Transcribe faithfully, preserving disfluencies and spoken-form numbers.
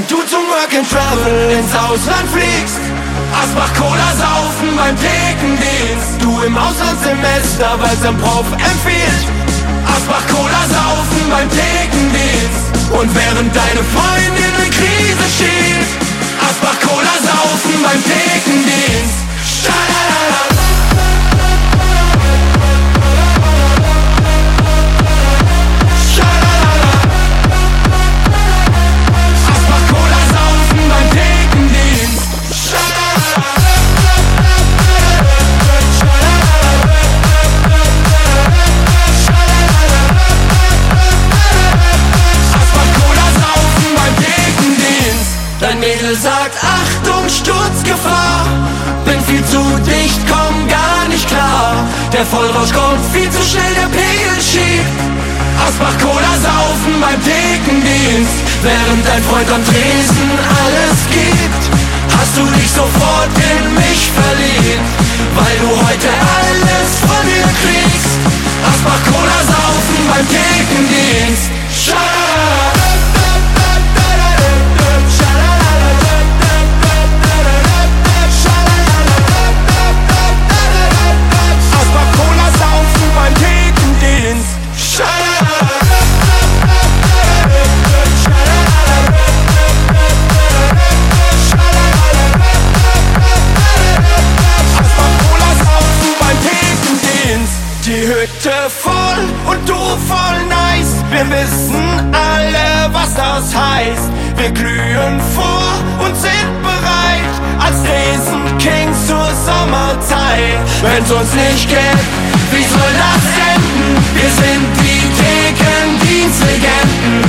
während du zum Work and Travel ins Ausland fliegst. Asbach Cola saufen beim Thekendienst. Du im Auslandssemester, weil's dein Prof empfiehlt. Asbach Cola saufen beim Thekendienst. Und während deine Freundin in Krise schiebt. Asbach Cola saufen beim Thekendienst. Schalalala. Dein Mädel sagt, Achtung, Sturzgefahr. Bin viel zu dicht, komm gar nicht klar. Der Vollrausch kommt viel zu schnell, der Pegel schiebt. Asbach Cola saufen beim Thekendienst. Während dein Freund am Tresen alles gibt, hast du dich sofort in mich verliebt, weil du heute alles von mir kriegst. Asbach Cola saufen beim Thekendienst. Schala. Die Hütte voll und du voll nice. Wir wissen alle, was das heißt. Wir glühen vor und sind bereit als Riesenkings zur Sommerzeit. Wenn's uns nicht gibt, wie soll das enden? Wir sind die Thekendienstlegenden.